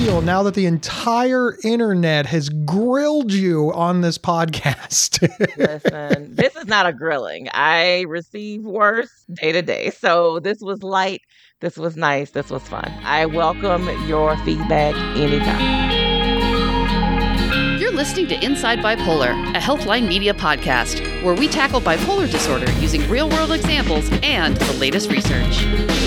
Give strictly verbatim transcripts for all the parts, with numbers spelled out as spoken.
feel now that the entire internet has grilled you on this podcast? Listen, this is not a grilling. I receive worse day to day. So this was light. This was nice. This was fun. I welcome your feedback anytime. You're listening to Inside Bipolar, a Healthline Media podcast, where we tackle bipolar disorder using real-world examples and the latest research.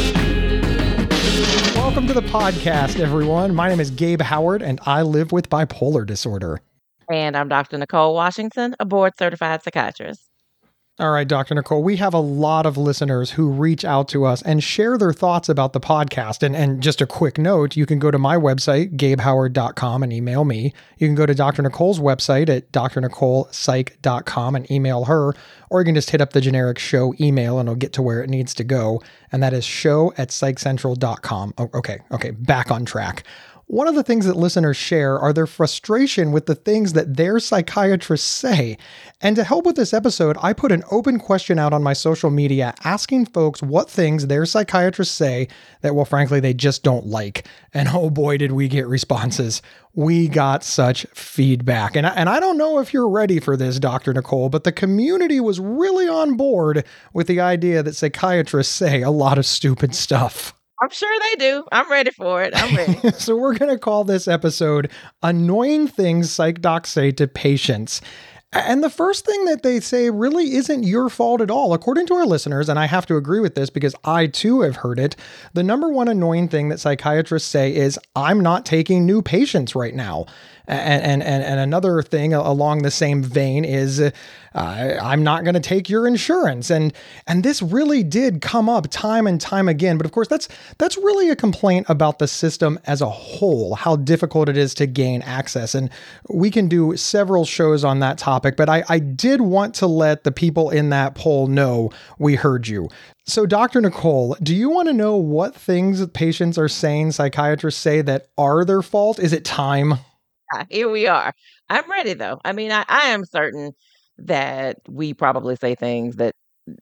Welcome to the podcast, everyone. My name is Gabe Howard, and I live with bipolar disorder. And I'm Doctor Nicole Washington, a board-certified psychiatrist. All right, Doctor Nicole, we have a lot of listeners who reach out to us and share their thoughts about the podcast. And, and just a quick note, you can go to my website, gabe howard dot com, and email me. You can go to Doctor Nicole's website at d r nicole psych dot com and email her, or you can just hit up the generic show email and it'll get to where it needs to go. And that is show at psych central dot com. Oh, okay, okay, back on track. One of the things that listeners share are their frustration with the things that their psychiatrists say. And to help with this episode, I put an open question out on my social media asking folks what things their psychiatrists say that, well, frankly, they just don't like. And oh boy, did we get responses. We got such feedback. And I, and I don't know if you're ready for this, Doctor Nicole, but the community was really on board with the idea that psychiatrists say a lot of stupid stuff. I'm sure they do. I'm ready for it. I'm ready. So we're going to call this episode Annoying Things Psych Docs Say to Patients. And the first thing that they say really isn't your fault at all. According to our listeners, and I have to agree with this because I too have heard it, the number one annoying thing that psychiatrists say is, I'm not taking new patients right now. And, and, and another thing along the same vein is, uh, I'm not going to take your insurance. And, and this really did come up time and time again. But of course, that's, that's really a complaint about the system as a whole, how difficult it is to gain access. And we can do several shows on that topic, but I, I did want to let the people in that poll know we heard you. So Doctor Nicole, do you want to know what things patients are saying, psychiatrists say that are their fault? Is it time? Here we are. I'm ready, though. I mean, I, I am certain that we probably say things that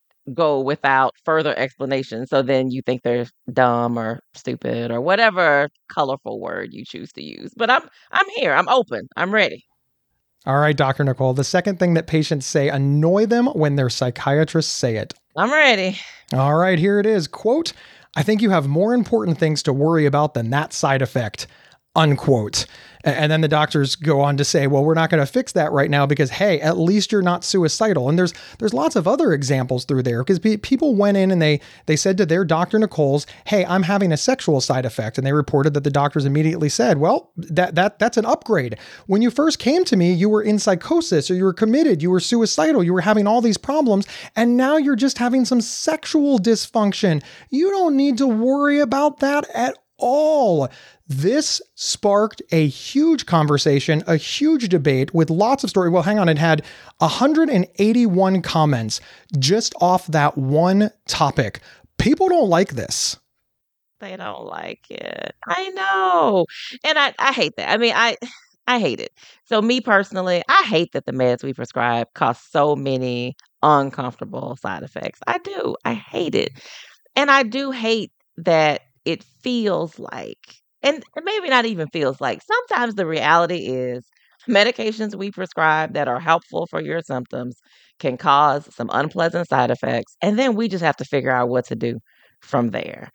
go without further explanation. So then you think they're dumb or stupid or whatever colorful word you choose to use. But I'm I'm here. I'm open. I'm ready. All right, Doctor Nicole. The second thing that patients say annoy them when their psychiatrists say it. I'm ready. All right, here it is. Quote, I think you have more important things to worry about than that side effect. Unquote. And then the doctors go on to say, well, we're not going to fix that right now because, hey, at least you're not suicidal. And there's there's lots of other examples through there because pe- people went in and they they said to their Doctor Nicole's, hey, I'm having a sexual side effect. And they reported that the doctors immediately said, well, that that that's an upgrade. When you first came to me, you were in psychosis or you were committed, you were suicidal, you were having all these problems. And now you're just having some sexual dysfunction. You don't need to worry about that at all. This sparked a huge conversation, a huge debate with lots of stories. Well, hang on, it had one hundred eighty-one comments just off that one topic. People don't like this. They don't like it. I know. And I, I hate that. I mean, I I hate it. So me personally, I hate that the meds we prescribe cause so many uncomfortable side effects. I do. I hate it. And I do hate that it feels like, and maybe not even feels like, sometimes the reality is medications we prescribe that are helpful for your symptoms can cause some unpleasant side effects. And then we just have to figure out what to do from there.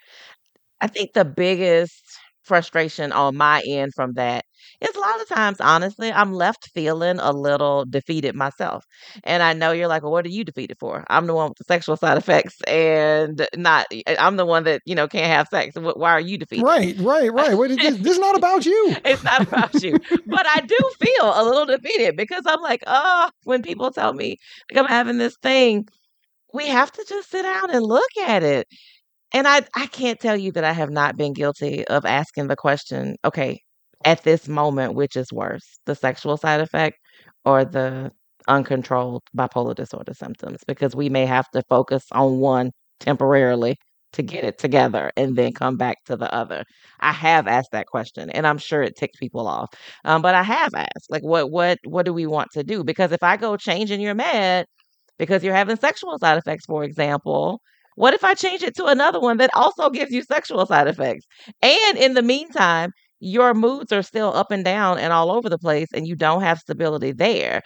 I think the biggest frustration on my end from that is a lot of times, honestly, I'm left feeling a little defeated myself. And I know you're like, well, what are you defeated for? I'm the one with the sexual side effects and not, I'm the one that, you know, can't have sex. Wh- Why are you defeated? Right, right, right. What is this? This is not about you. It's not about you. But I do feel a little defeated because I'm like, oh, when people tell me like I'm having this thing, we have to just sit down and look at it. And I, I can't tell you that I have not been guilty of asking the question, okay, at this moment, which is worse, the sexual side effect or the uncontrolled bipolar disorder symptoms? Because we may have to focus on one temporarily to get it together and then come back to the other. I have asked that question and I'm sure it ticks people off. Um, but I have asked, like, what, what, what do we want to do? Because if I go changing your med because you're having sexual side effects, for example, what if I change it to another one that also gives you sexual side effects? And in the meantime, your moods are still up and down and all over the place and you don't have stability there.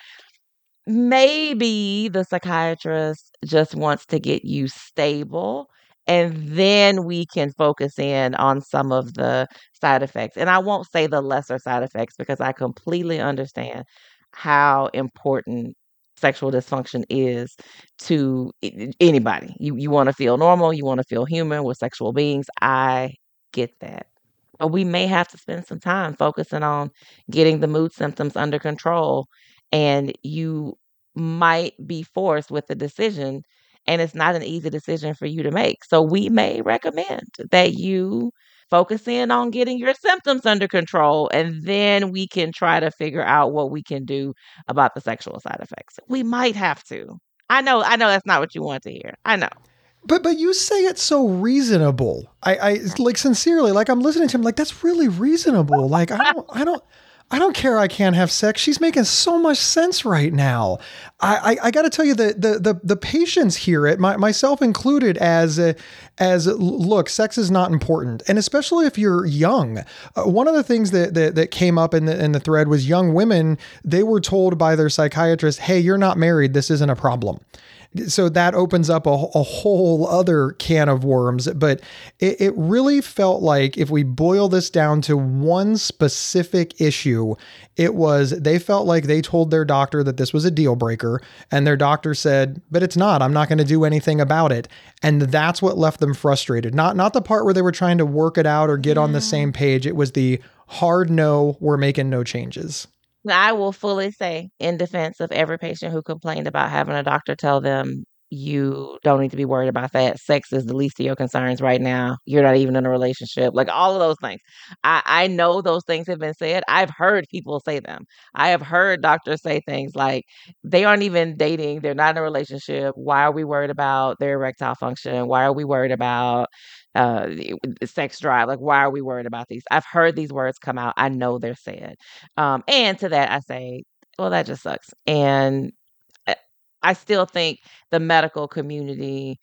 Maybe the psychiatrist just wants to get you stable, and then we can focus in on some of the side effects. And I won't say the lesser side effects because I completely understand how important sexual dysfunction is to i- anybody. You you want to feel normal, you want to feel human with sexual beings. I get that. But we may have to spend some time focusing on getting the mood symptoms under control. And you might be forced with a decision, and it's not an easy decision for you to make. So we may recommend that you focus in on getting your symptoms under control, and then we can try to figure out what we can do about the sexual side effects. We might have to. I know, I know that's not what you want to hear. I know. But but you say it's so reasonable. I, I like sincerely, like I'm listening to him, like that's really reasonable. Like I don't I don't I don't care I can't have sex. She's making so much sense right now. I I, I got to tell you the, the the the patients hear it, my, myself included, as uh, as look, sex is not important, and especially if you're young. Uh, one of the things that, that that came up in the in the thread was young women. They were told by their psychiatrist, "Hey, you're not married. This isn't a problem." So that opens up a, a whole other can of worms. But it, it really felt like if we boil this down to one specific issue, it was they felt like they told their doctor that this was a deal breaker, and their doctor said, but it's not. I'm not going to do anything about it. And that's what left them frustrated. Not, not the part where they were trying to work it out or get on the same page. It was the hard no, we're making no changes. I will fully say, in defense of every patient who complained about having a doctor tell them, you don't need to be worried about that. Sex is the least of your concerns right now. You're not even in a relationship. Like all of those things. I, I know those things have been said. I've heard people say them. I have heard doctors say things like, they aren't even dating. They're not in a relationship. Why are we worried about their erectile function? Why are we worried about uh sex drive? Like, why are we worried about these? I've heard these words come out. I know they're said. Um, and to that I say, well, that just sucks. And I I still think the medical community,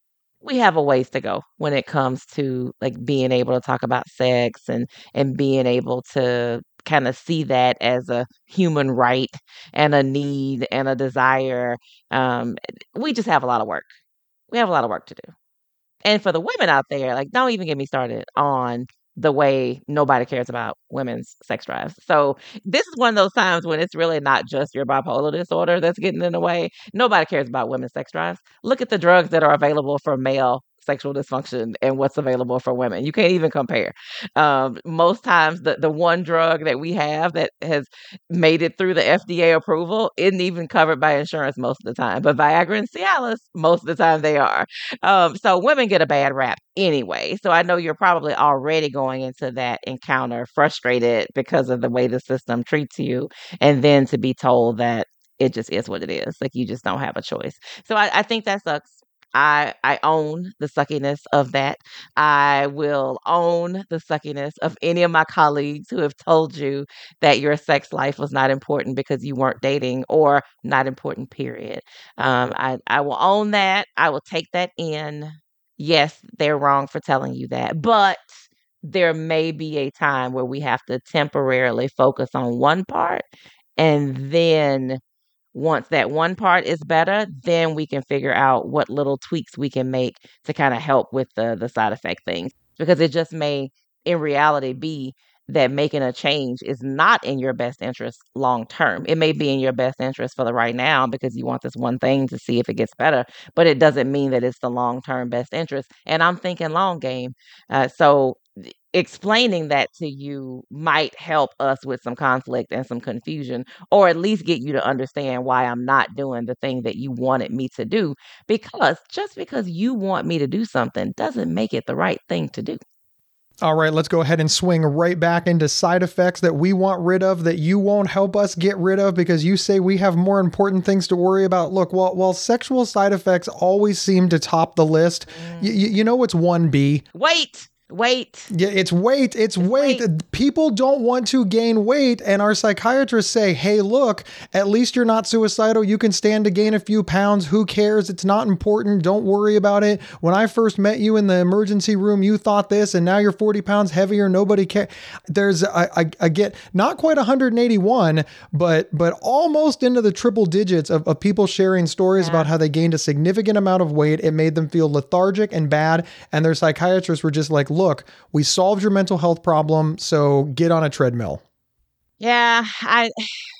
we have a ways to go when it comes to like being able to talk about sex and and being able to kind of see that as a human right and a need and a desire. Um, we just have a lot of work. We have a lot of work to do. And for the women out there, like, don't even get me started on the way nobody cares about women's sex drives. So this is one of those times when it's really not just your bipolar disorder that's getting in the way. Nobody cares about women's sex drives. Look at the drugs that are available for male sexual dysfunction and what's available for women. You can't even compare. Um, most times, the, the one drug that we have that has made it through the F D A approval isn't even covered by insurance most of the time. But Viagra and Cialis, most of the time they are. Um, so women get a bad rap anyway. So I know you're probably already going into that encounter frustrated because of the way the system treats you. And then to be told that it just is what it is. Like you just don't have a choice. So I, I think that sucks. I I own the suckiness of that. I will own the suckiness of any of my colleagues who have told you that your sex life was not important because you weren't dating or not important, period. Um, I, I will own that. I will take that in. Yes, they're wrong for telling you that, but there may be a time where we have to temporarily focus on one part, and then once that one part is better, then we can figure out what little tweaks we can make to kind of help with the the side effect things. Because it just may, in reality, be that making a change is not in your best interest long term. It may be in your best interest for the right now because you want this one thing to see if it gets better, but it doesn't mean that it's the long term best interest. And I'm thinking long game. Uh, so th- explaining that to you might help us with some conflict and some confusion, or at least get you to understand why I'm not doing the thing that you wanted me to do. Because just because you want me to do something doesn't make it the right thing to do. All right, let's go ahead and swing right back into side effects that we want rid of that you won't help us get rid of because you say we have more important things to worry about. Look, while, while sexual side effects always seem to top the list, mm. y- you know what's one B? Wait, Weight. Yeah, it's weight. It's, It's weight. weight. People don't want to gain weight. And our psychiatrists say, hey, look, at least you're not suicidal. You can stand to gain a few pounds. Who cares? It's not important. Don't worry about it. When I first met you in the emergency room, you thought this, and now you're forty pounds heavier. Nobody cares. There's, I, I, I get not quite one hundred eighty-one, but but almost into the triple digits of, of people sharing stories Yeah. about how they gained a significant amount of weight. It made them feel lethargic and bad. And their psychiatrists were just like, look, we solved your mental health problem, so get on a treadmill. Yeah, I,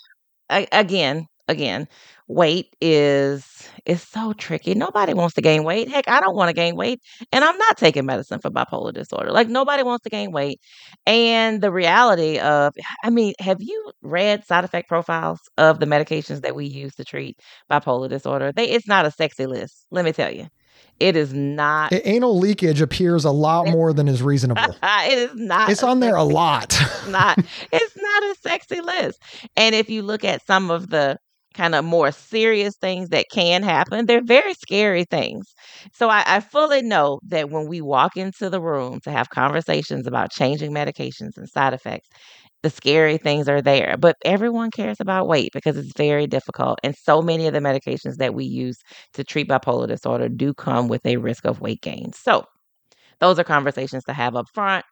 I again, again, weight is is so tricky. Nobody wants to gain weight. Heck, I don't want to gain weight, and I'm not taking medicine for bipolar disorder. Like nobody wants to gain weight. And the reality of, I mean, have you read side effect profiles of the medications that we use to treat bipolar disorder? They it's not a sexy list. Let me tell you. It is not. A- Anal leakage appears a lot more than is reasonable. It is not. It's a on there a sexy lot. not it's not a sexy list. And if you look at some of the kind of more serious things that can happen, they're very scary things. So I, I fully know that when we walk into the room to have conversations about changing medications and side effects, the scary things are there. But everyone cares about weight because it's very difficult. And so many of the medications that we use to treat bipolar disorder do come with a risk of weight gain. So those are conversations to have up front.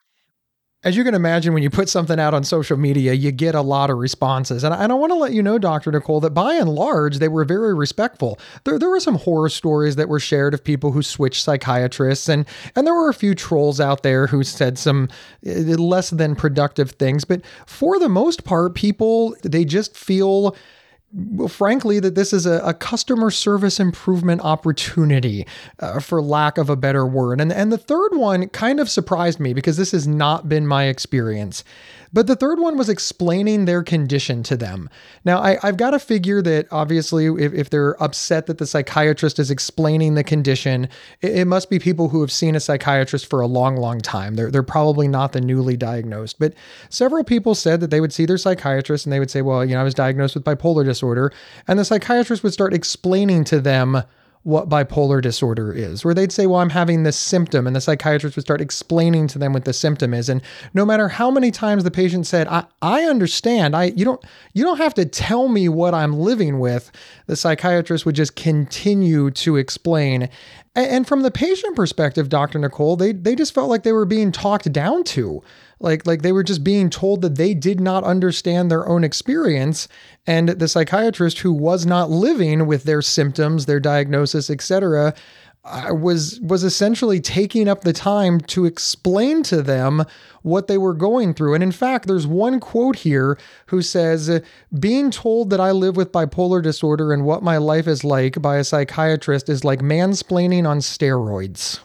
As you can imagine, when you put something out on social media, you get a lot of responses. And I, and I want to let you know, Doctor Nicole, that by and large, they were very respectful. There, there were some horror stories that were shared of people who switched psychiatrists. And, and there were a few trolls out there who said some uh, less than productive things. But for the most part, people, they just feel... well, frankly, that this is a, a customer service improvement opportunity, uh, for lack of a better word. And, and the third one kind of surprised me because this has not been my experience. But the third one was explaining their condition to them. Now, I, I've got to figure that obviously if, if they're upset that the psychiatrist is explaining the condition, it, it must be people who have seen a psychiatrist for a long, long time. They're, they're probably not the newly diagnosed. But several people said that they would see their psychiatrist and they would say, well, you know, I was diagnosed with bipolar disorder. And the psychiatrist would start explaining to them what bipolar disorder is, where they'd say, well, I'm having this symptom, and the psychiatrist would start explaining to them what the symptom is. And no matter how many times the patient said, I, I understand, I you don't you don't have to tell me what I'm living with, the psychiatrist would just continue to explain. And, and from the patient perspective, Doctor Nicole, they they just felt like they were being talked down to. Like, like they were just being told that they did not understand their own experience. And the psychiatrist, who was not living with their symptoms, their diagnosis, et cetera, uh, was, was essentially taking up the time to explain to them what they were going through. And in fact, there's one quote here who says, being told that I live with bipolar disorder and what my life is like by a psychiatrist is like mansplaining on steroids.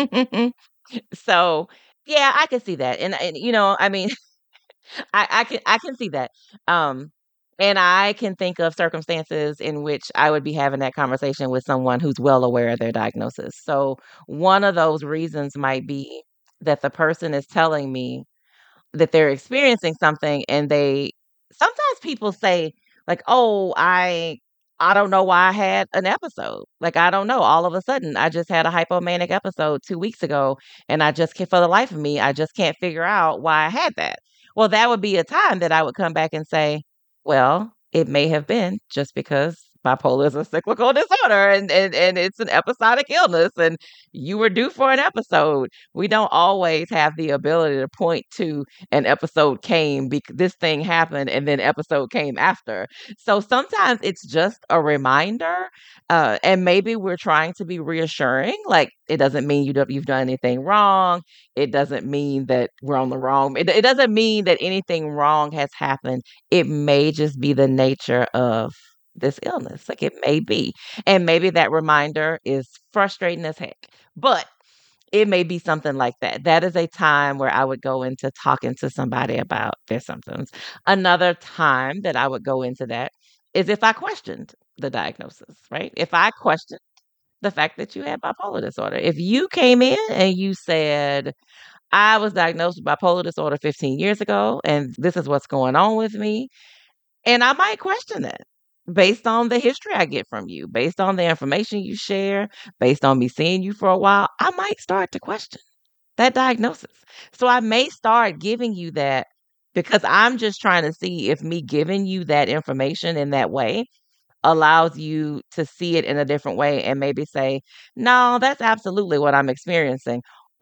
So yeah, I can see that. And, and you know, I mean, I, I can I can see that. Um, and I can think of circumstances in which I would be having that conversation with someone who's well aware of their diagnosis. So one of those reasons might be that the person is telling me that they're experiencing something, and they sometimes people say like, "Oh, I I don't know why I had an episode. Like I don't know. All of a sudden, I just had a hypomanic episode two weeks ago, and I just can't, for the life of me, I just can't figure out why I had that." Well, that would be a time that I would come back and say, "Well, it may have been just because bipolar is a cyclical disorder, and and and it's an episodic illness, and you were due for an episode." We don't always have the ability to point to an episode came because this thing happened and then episode came after. So sometimes it's just a reminder, uh, and maybe we're trying to be reassuring. Like it doesn't mean you do, you've done anything wrong. It doesn't mean that we're on the wrong. It, it doesn't mean that anything wrong has happened. It may just be the nature of this illness. Like it may be. And maybe that reminder is frustrating as heck. But it may be something like that. That is a time where I would go into talking to somebody about their symptoms. Another time that I would go into that is if I questioned the diagnosis, right? If I questioned the fact that you had bipolar disorder. If you came in and you said, I was diagnosed with bipolar disorder fifteen years ago, and this is what's going on with me, and I might question that based on the history I get from you, based on the information you share, based on me seeing you for a while, I might start to question. that diagnosis. So I may start giving you that because I'm just trying to see if me giving you that information in that way allows you to see it in a different way and maybe say, no, that's absolutely what I'm experiencing.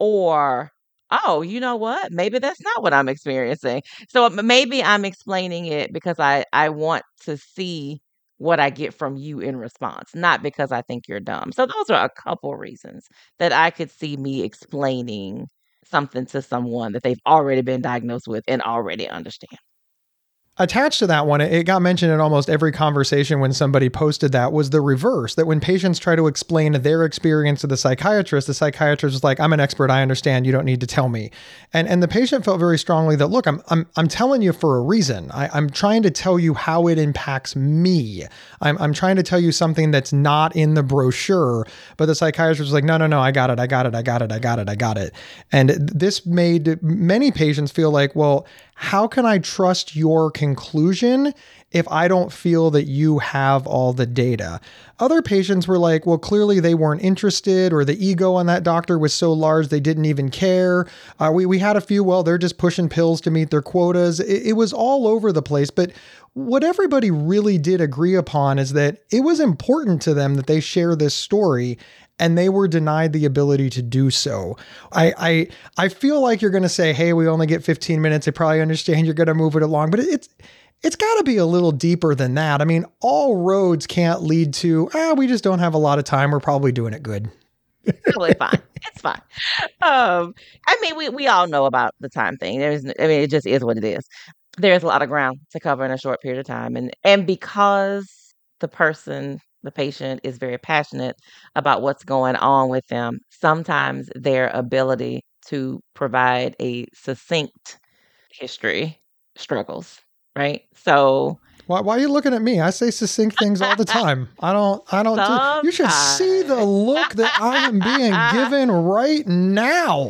Or, oh, you know what? Maybe that's not what I'm experiencing. So m- maybe I'm explaining it because I, I want to see what I get from you in response, not because I think you're dumb. So those are a couple reasons that I could see me explaining something to someone that they've already been diagnosed with and already understand. Attached to that one, it got mentioned in almost every conversation when somebody posted that, was the reverse, that when patients try to explain their experience to the psychiatrist, the psychiatrist is like, I'm an expert, I understand, you don't need to tell me. And and the patient felt very strongly that, look, I'm I'm I'm telling you for a reason. I, I'm trying to tell you how it impacts me. I'm I'm trying to tell you something that's not in the brochure. But the psychiatrist was like, no, no, no, I got it, I got it, I got it, I got it, I got it. And this made many patients feel like, well, how can I trust your conclusion if I don't feel that you have all the data? Other patients were like, well, clearly they weren't interested, or the ego on that doctor was so large they didn't even care. Uh, we, we had a few, well, they're just pushing pills to meet their quotas. It, it was all over the place. But what everybody really did agree upon is that it was important to them that they share this story, and they were denied the ability to do so. I I, I feel like you're going to say, hey, we only get fifteen minutes. I probably understand you're going to move it along, but it's it's got to be a little deeper than that. I mean, all roads can't lead to, ah, we just don't have a lot of time. We're probably doing it good. Totally fine. It's fine. Um, I mean, we, we all know about the time thing. There's, I mean, it just is what it is. There's a lot of ground to cover in a short period of time. And, and because the person, the patient is very passionate about what's going on with them, sometimes their ability to provide a succinct history struggles, right? So Why, why are you looking at me? I say succinct things all the time. I don't, I don't, do, you should see the look that I am being given right now.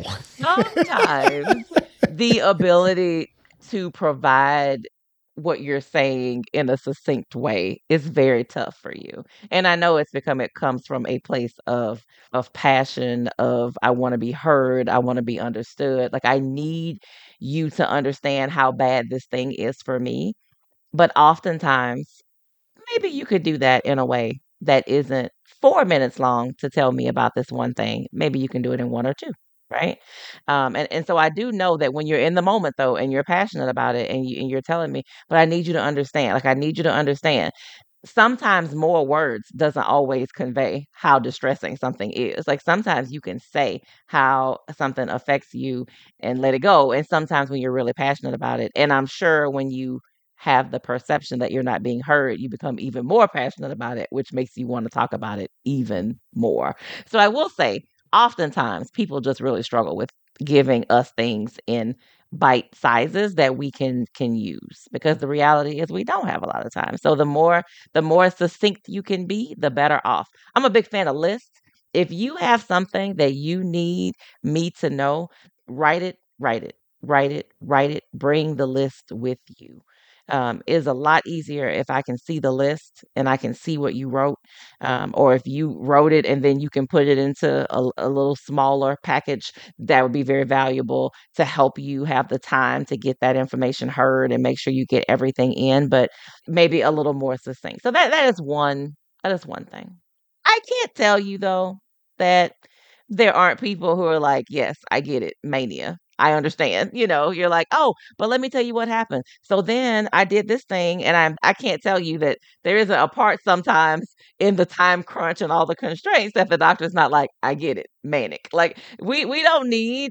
sometimes the ability to provide what you're saying in a succinct way is very tough for you. And I know it's become, it comes from a place of of passion, of I want to be heard, I want to be understood. Like I need you to understand how bad this thing is for me. But oftentimes, maybe you could do that in a way that isn't four minutes long to tell me about this one thing. Maybe you can do it in one or two, right? Um, and, and so I do know that when you're in the moment though, and you're passionate about it, and you and you're telling me, but I need you to understand. Like I need you to understand. Sometimes more words doesn't always convey how distressing something is. Like sometimes you can say how something affects you and let it go. And sometimes when you're really passionate about it, and I'm sure when you have the perception that you're not being heard, you become even more passionate about it, which makes you want to talk about it even more. So I will say, oftentimes people just really struggle with giving us things in bite sizes that we can can use, because the reality is we don't have a lot of time. So the more the more succinct you can be, the better off. I'm a big fan of lists. If you have something that you need me to know, write it, write it, write it, write it, bring the list with you. Um, it is a lot easier if I can see the list and I can see what you wrote, um, or if you wrote it and then you can put it into a, a little smaller package. That would be very valuable to help you have the time to get that information heard and make sure you get everything in, but maybe a little more succinct. So that that is one that is one thing. I can't tell you though that there aren't people who are like, yes, I get it, mania. I understand. You know, you're like, oh, but let me tell you what happened. So then I did this thing, and I'm I can't tell you that there isn't a part sometimes in the time crunch and all the constraints that the doctor's not like, I get it, manic. Like we we don't need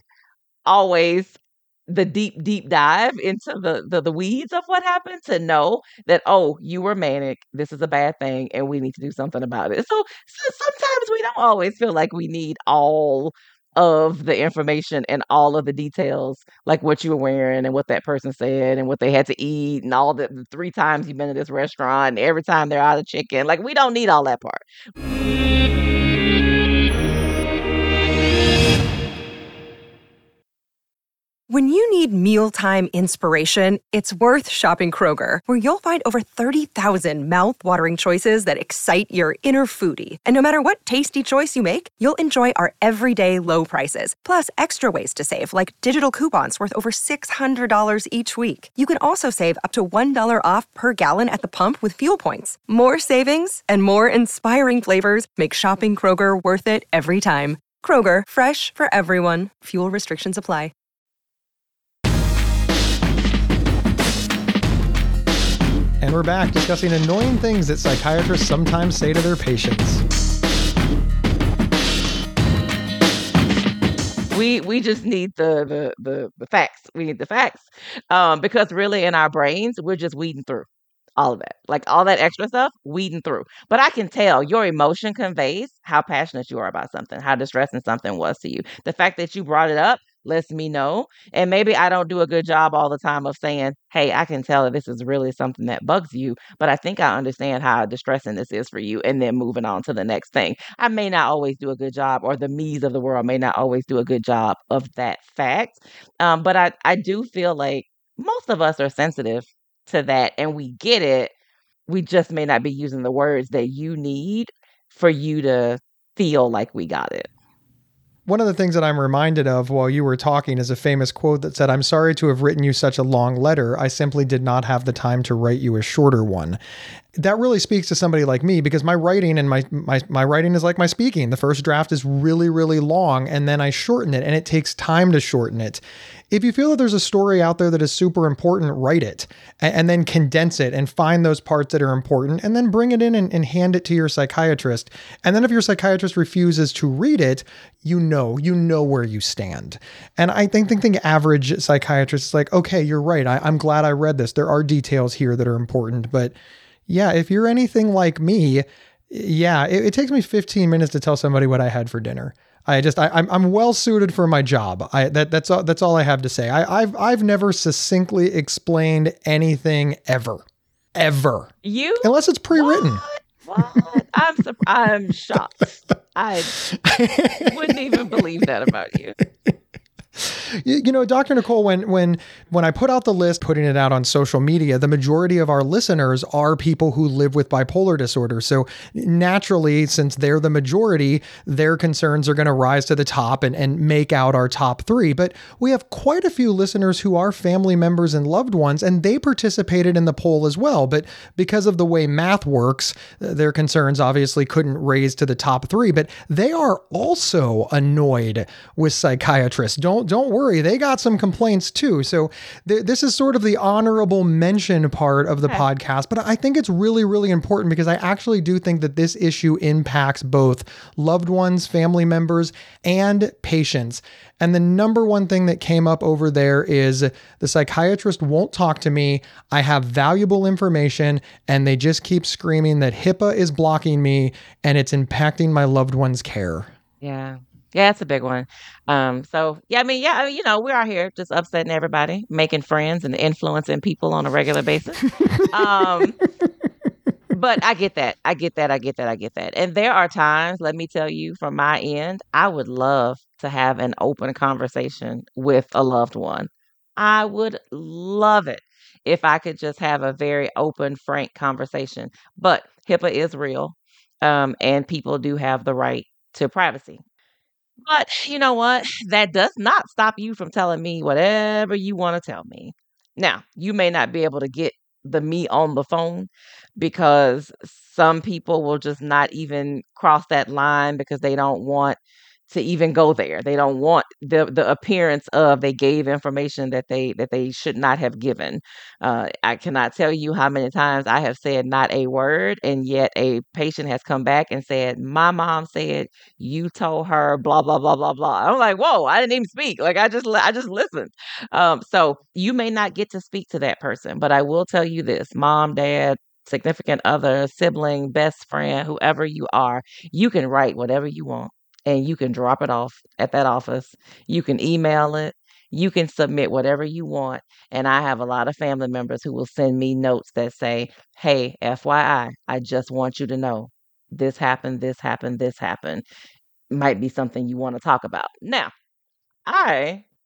always the deep, deep dive into the, the the weeds of what happened to know that, oh, you were manic. This is a bad thing, and we need to do something about it. So, so sometimes we don't always feel like we need all of the information and all of the details, like what you were wearing and what that person said and what they had to eat and all the, the three times you've been to this restaurant and every time they're out of chicken. Like we don't need all that part. When you need mealtime inspiration, it's worth shopping Kroger, where you'll find over thirty thousand mouth-watering choices that excite your inner foodie. And no matter what tasty choice you make, you'll enjoy our everyday low prices, plus extra ways to save, like digital coupons worth over six hundred dollars each week. You can also save up to one dollar off per gallon at the pump with fuel points. More savings and more inspiring flavors make shopping Kroger worth it every time. Kroger, fresh for everyone. Fuel restrictions apply. And we're back discussing annoying things that psychiatrists sometimes say to their patients. We we just need the the the, the facts. We need the facts. Um, because really in our brains, we're just weeding through all of that. Like all that extra stuff, weeding through. But I can tell your emotion conveys how passionate you are about something, how distressing something was to you. The fact that you brought it up lets me know. And maybe I don't do a good job all the time of saying, hey, I can tell that this is really something that bugs you, but I think I understand how distressing this is for you, and then moving on to the next thing. I may not always do a good job, or the me's of the world may not always do a good job of that fact. Um, but I, I do feel like most of us are sensitive to that, and we get it. We just may not be using the words that you need for you to feel like we got it. One of the things that I'm reminded of while you were talking is a famous quote that said, "I'm sorry to have written you such a long letter. I simply did not have the time to write you a shorter one." That really speaks to somebody like me, because my writing and my, my, my writing is like my speaking. The first draft is really, really long, and then I shorten it, and it takes time to shorten it. If you feel that there's a story out there that is super important, write it and, and then condense it and find those parts that are important, and then bring it in and, and hand it to your psychiatrist. And then if your psychiatrist refuses to read it, you know, you know where you stand. And I think, think, think average psychiatrist is like, okay, you're right. I, I'm glad I read this. There are details here that are important, but yeah, if you're anything like me, yeah, it, it takes me fifteen minutes to tell somebody what I had for dinner. I just, I, I'm, I'm well suited for my job. I, that, that's all, that's all I have to say. I, I've, I've never succinctly explained anything ever, ever. You? Unless it's pre-written. What? What? I'm, sur- I'm shocked. I wouldn't even believe that about you. You, you know, Doctor Nicole, when when when I put out the list, putting it out on social media, the majority of our listeners are people who live with bipolar disorder. So naturally, since they're the majority, their concerns are going to rise to the top and, and make out our top three. But we have quite a few listeners who are family members and loved ones, and they participated in the poll as well. But because of the way math works, their concerns obviously couldn't raise to the top three. But they are also annoyed with psychiatrists. Don't Don't worry, they got some complaints too. So th- this is sort of the honorable mention part of the okay. podcast, but I think it's really, really important because I actually do think that this issue impacts both loved ones, family members, and patients. And the number one thing that came up over there is the psychiatrist won't talk to me. I have valuable information, and they just keep screaming that HIPAA is blocking me and it's impacting my loved one's care. Yeah. Yeah, it's a big one. Um, so yeah, I mean, yeah, I mean, you know, we're out here just upsetting everybody, making friends and influencing people on a regular basis. um, but I get that. I get that. I get that. I get that. And there are times, let me tell you, from my end, I would love to have an open conversation with a loved one. I would love it if I could just have a very open, frank conversation. But HIPAA is real, um, and people do have the right to privacy. But you know what? That does not stop you from telling me whatever you want to tell me. Now, you may not be able to get the me on the phone because some people will just not even cross that line because they don't want to even go there. They don't want the the appearance of they gave information that they that they should not have given. Uh, I cannot tell you how many times I have said not a word, and yet a patient has come back and said, "My mom said you told her blah blah blah blah blah." I'm like, "Whoa! I didn't even speak. Like I just I just listened." Um, so you may not get to speak to that person, but I will tell you this: mom, dad, significant other, sibling, best friend, whoever you are, you can write whatever you want. And you can drop it off at that office. You can email it. You can submit whatever you want. And I have a lot of family members who will send me notes that say, "Hey, F Y I, I just want you to know this happened, this happened, this happened." Might be something you want to talk about. Now, I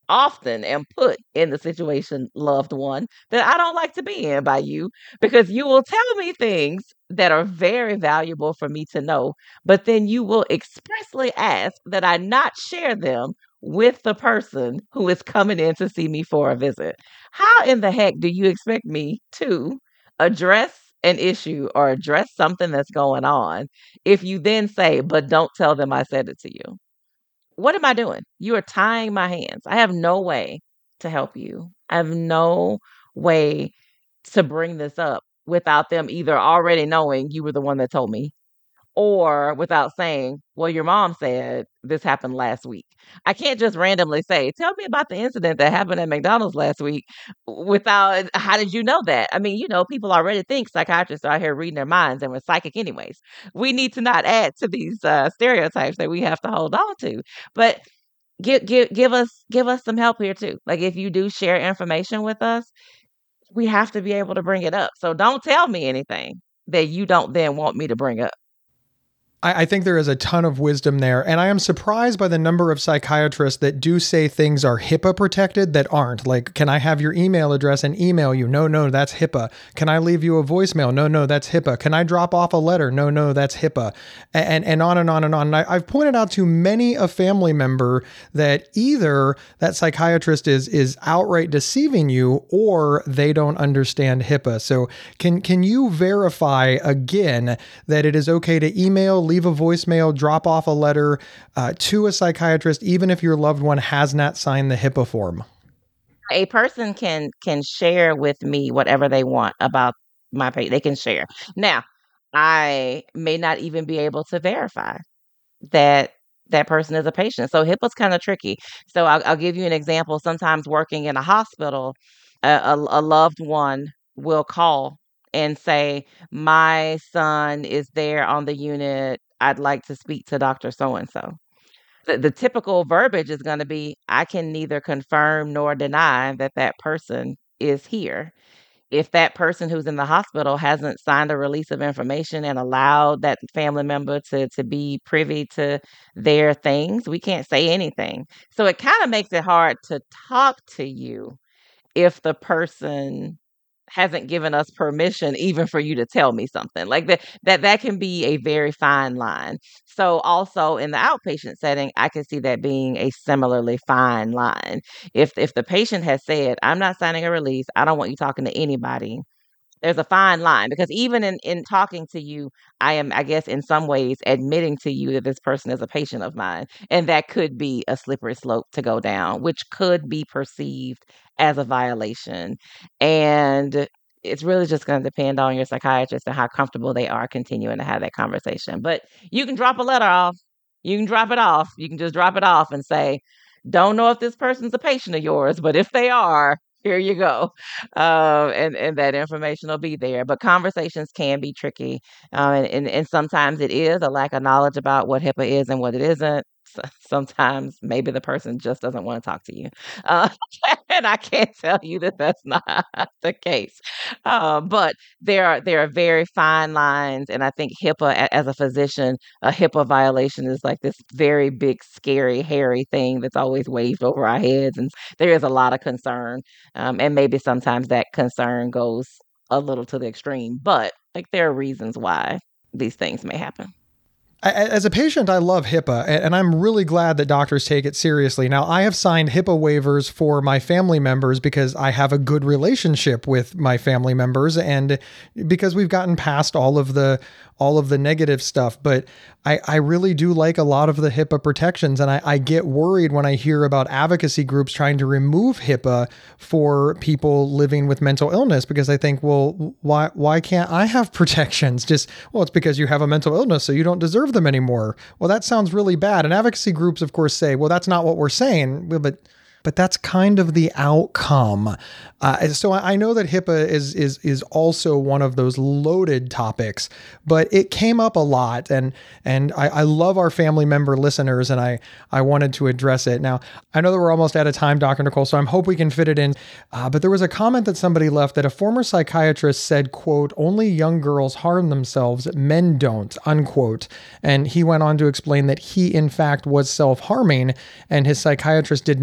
often am put in the situation, loved one, that I don't like to be in by you, because you will tell me things that are very valuable for me to know, but then you will expressly ask that I not share them with the person who is coming in to see me for a visit. How in the heck do you expect me to address an issue or address something that's going on if you then say, but don't tell them I said it to you? What am I doing? You are tying my hands. I have no way to help you. I have no way to bring this up without them either already knowing you were the one that told me, or without saying, well, your mom said this happened last week. I can't just randomly say, tell me about the incident that happened at McDonald's last week without, how did you know that? I mean, you know, people already think psychiatrists are out here reading their minds and we're psychic anyways. We need to not add to these uh, stereotypes that we have to hold on to. But give, give, give us, give us some help here too. Like if you do share information with us, we have to be able to bring it up. So don't tell me anything that you don't then want me to bring up. I, I think there is a ton of wisdom there. And I am surprised by the number of psychiatrists that do say things are HIPAA protected that aren't. Like, can I have your email address and email you? No, no, that's HIPAA. Can I leave you a voicemail? No, no, that's HIPAA. Can I drop off a letter? No, no, that's HIPAA. And, and on and on and on. And I, I've pointed out to many a family member that either that psychiatrist is, is outright deceiving you or they don't understand HIPAA. So can, can you verify again that it is okay to email, leave a voicemail, drop off a letter uh, to a psychiatrist, even if your loved one has not signed the HIPAA form? A person can can share with me whatever they want about my patient. They can share. Now, I may not even be able to verify that that person is a patient. So HIPAA's kind of tricky. So I'll, I'll give you an example. Sometimes working in a hospital, a, a, a loved one will call and say, my son is there on the unit. I'd like to speak to Doctor So-and-so. The, the typical verbiage is going to be, I can neither confirm nor deny that that person is here. If that person who's in the hospital hasn't signed a release of information and allowed that family member to, to be privy to their things, we can't say anything. So it kind of makes it hard to talk to you if the person hasn't given us permission even for you to tell me something like that. That that can be a very fine line. So also in the outpatient setting, I can see that being a similarly fine line. If if the patient has said, I'm not signing a release, I don't want you talking to anybody, there's a fine line, because even in, in talking to you, I am, I guess, in some ways admitting to you that this person is a patient of mine. And that could be a slippery slope to go down, which could be perceived as a violation. And it's really just going to depend on your psychiatrist and how comfortable they are continuing to have that conversation. But you can drop a letter off. You can drop it off. You can just drop it off and say, don't know if this person's a patient of yours, but if they are, here you go. Uh, and, and that information will be there. But conversations can be tricky. Uh, and, and, and sometimes it is a lack of knowledge about what HIPAA is and what it isn't. Sometimes maybe the person just doesn't want to talk to you. Uh, and I can't tell you that that's not the case. Uh, but there are there are very fine lines. And I think HIPAA, as a physician, a HIPAA violation is like this very big, scary, hairy thing that's always waved over our heads. And there is a lot of concern. Um, and maybe sometimes that concern goes a little to the extreme. But like there are reasons why these things may happen. As a patient, I love HIPAA, and I'm really glad that doctors take it seriously. Now, I have signed HIPAA waivers for my family members because I have a good relationship with my family members and because we've gotten past all of the all of the negative stuff. But I, I really do like a lot of the HIPAA protections, and I, I get worried when I hear about advocacy groups trying to remove HIPAA for people living with mental illness, because I think, well, why why can't I have protections? Just, well, it's because you have a mental illness, so you don't deserve them anymore. Well, that sounds really bad. And advocacy groups, of course, say, well, that's not what we're saying. But but that's kind of the outcome. Uh, so I know that HIPAA is is is also one of those loaded topics, but it came up a lot, and and I, I love our family member listeners, and I I wanted to address it. Now, I know that we're almost out of time, Doctor Nicole, so I hope we can fit it in. Uh, but there was a comment that somebody left that a former psychiatrist said, quote, only young girls harm themselves, men don't, unquote. And he went on to explain that he, in fact, was self-harming, and his psychiatrist did not accept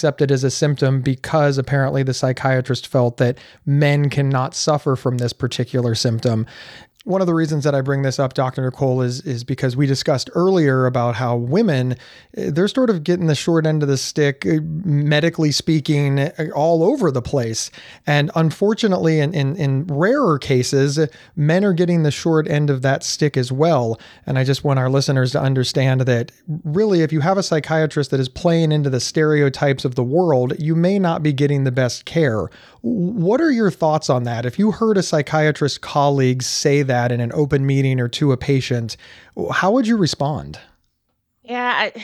accepted as a symptom because apparently the psychiatrist felt that men cannot suffer from this particular symptom. One of the reasons that I bring this up, Doctor Nicole, is is because we discussed earlier about how women, they're sort of getting the short end of the stick, medically speaking, all over the place. And unfortunately, in, in, in rarer cases, men are getting the short end of that stick as well. And I just want our listeners to understand that really, if you have a psychiatrist that is playing into the stereotypes of the world, you may not be getting the best care. What are your thoughts on that? If you heard a psychiatrist colleague say that in an open meeting or to a patient, how would you respond? Yeah, I,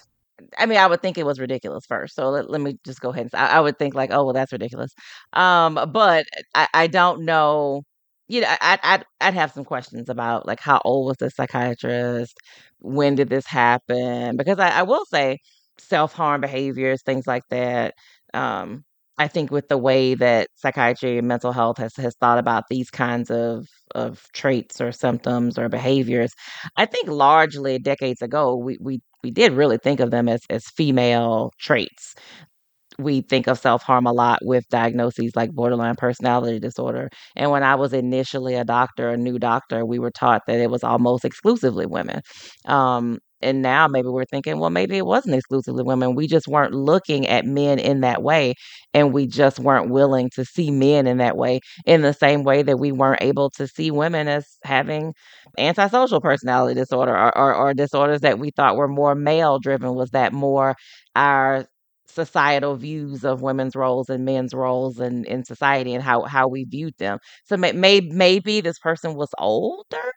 I mean, I would think it was ridiculous first. So let, let me just go ahead and say, I, I would think like, oh, well, that's ridiculous. Um, but I, I don't know. You know, I, I'd, I'd have some questions about like how old was the psychiatrist? When did this happen? Because I, I will say self-harm behaviors, things like that. Um, I think with the way that psychiatry and mental health has, has thought about these kinds of, of traits or symptoms or behaviors, I think largely decades ago, we, we, we did really think of them as, as female traits. We think of self-harm a lot with diagnoses like borderline personality disorder. And when I was initially a doctor, a new doctor, we were taught that it was almost exclusively women. Um, and now maybe we're thinking, well, maybe it wasn't exclusively women. We just weren't looking at men in that way. And we just weren't willing to see men in that way, in the same way that we weren't able to see women as having antisocial personality disorder or, or, or disorders that we thought were more male driven. Was that more our societal views of women's roles and men's roles in, in society and how, how we viewed them? So may, may, maybe this person was older.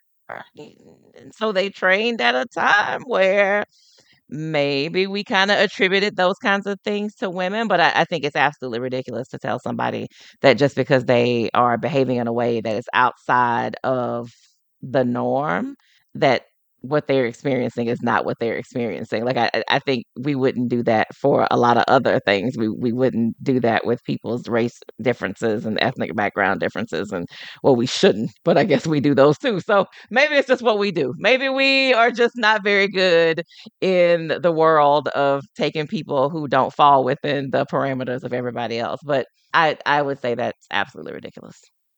And so they trained at a time where maybe we kind of attributed those kinds of things to women. But I, I think it's absolutely ridiculous to tell somebody that just because they are behaving in a way that is outside of the norm, that what they're experiencing is not what they're experiencing. Like, I, I think we wouldn't do that for a lot of other things. We we wouldn't do that with people's race differences and ethnic background differences. And well, we shouldn't, but I guess we do those too. So maybe it's just what we do. Maybe we are just not very good in the world of taking people who don't fall within the parameters of everybody else. But I, I would say that's absolutely ridiculous.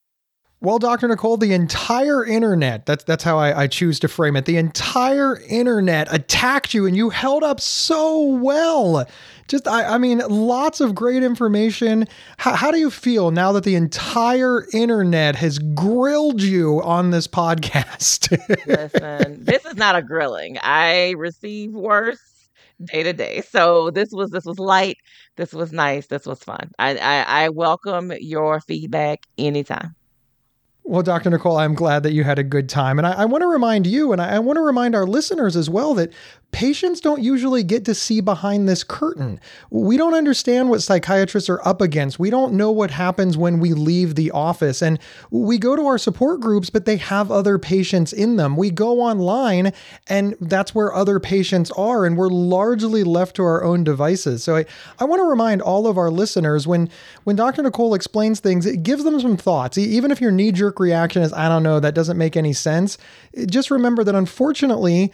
Well, Doctor Nicole, the entire internet, that's that's how I, I choose to frame it. The entire internet attacked you and you held up so well. Just, I, I mean, lots of great information. How, how do you feel now that the entire internet has grilled you on this podcast? Listen, this is not a grilling. I receive worse day to day. So this was this was light. This was nice. This was fun. I, I, I welcome your feedback anytime. Well, Doctor Nicole, I'm glad that you had a good time. And I, I want to remind you, and I, I want to remind our listeners as well, that patients don't usually get to see behind this curtain. We don't understand what psychiatrists are up against. We don't know what happens when we leave the office. And we go to our support groups, but they have other patients in them. We go online, and that's where other patients are, and we're largely left to our own devices. So I, I want to remind all of our listeners, when, when Doctor Nicole explains things, it gives them some thoughts. Even if your knee-jerk reaction is, I don't know, that doesn't make any sense, just remember that unfortunately,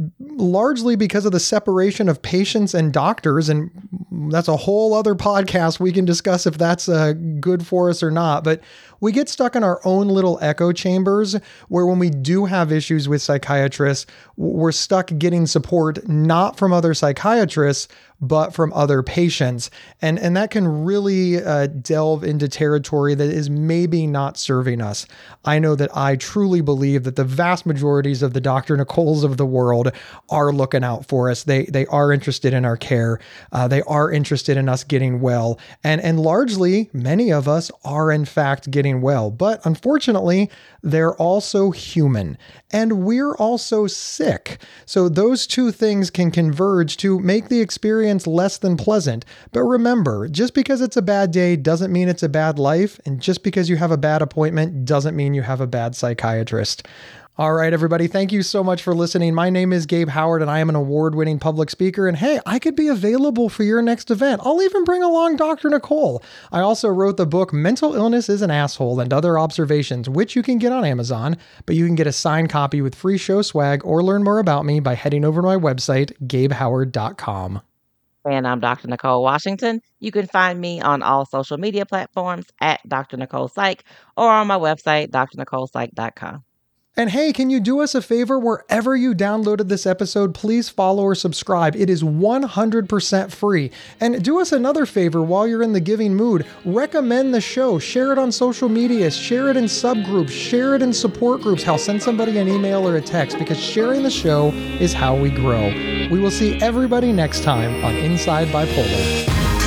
largely because of the separation of patients and doctors, and that's a whole other podcast we can discuss if that's uh, good for us or not, but we get stuck in our own little echo chambers where when we do have issues with psychiatrists, we're stuck getting support not from other psychiatrists, but from other patients. And, and that can really uh, delve into territory that is maybe not serving us. I know that I truly believe that the vast majorities of the Doctor Nicoles of the world are looking out for us. They they are interested in our care. Uh, they are interested in us getting well. And, and largely, many of us are in fact getting well. But unfortunately, they're also human. And we're also sick. So those two things can converge to make the experience less than pleasant. But remember, just because it's a bad day doesn't mean it's a bad life. And just because you have a bad appointment doesn't mean you have a bad psychiatrist. All right, everybody. Thank you so much for listening. My name is Gabe Howard, and I am an award-winning public speaker. And hey, I could be available for your next event. I'll even bring along Doctor Nicole. I also wrote the book, Mental Illness is an Asshole and Other Observations, which you can get on Amazon, but you can get a signed copy with free show swag or learn more about me by heading over to my website, gabe howard dot com. And I'm Doctor Nicole Washington. You can find me on all social media platforms at Doctor Nicole Psych or on my website, d r nicole psych dot com. And hey, can you do us a favor? Wherever you downloaded this episode, please follow or subscribe. It is one hundred percent free. And do us another favor while you're in the giving mood. Recommend the show. Share it on social media. Share it in subgroups. Share it in support groups. Hell, send somebody an email or a text, because sharing the show is how we grow. We will see everybody next time on Inside Bipolar.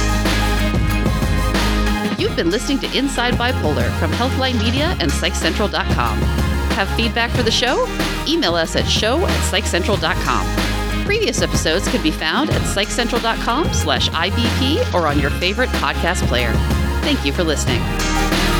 You've been listening to Inside Bipolar from Healthline Media and Psych Central dot com. Have feedback for the show? Email us at show at psych central dot com. Previous episodes can be found at psych central dot com slash I B P or on your favorite podcast player. Thank you for listening.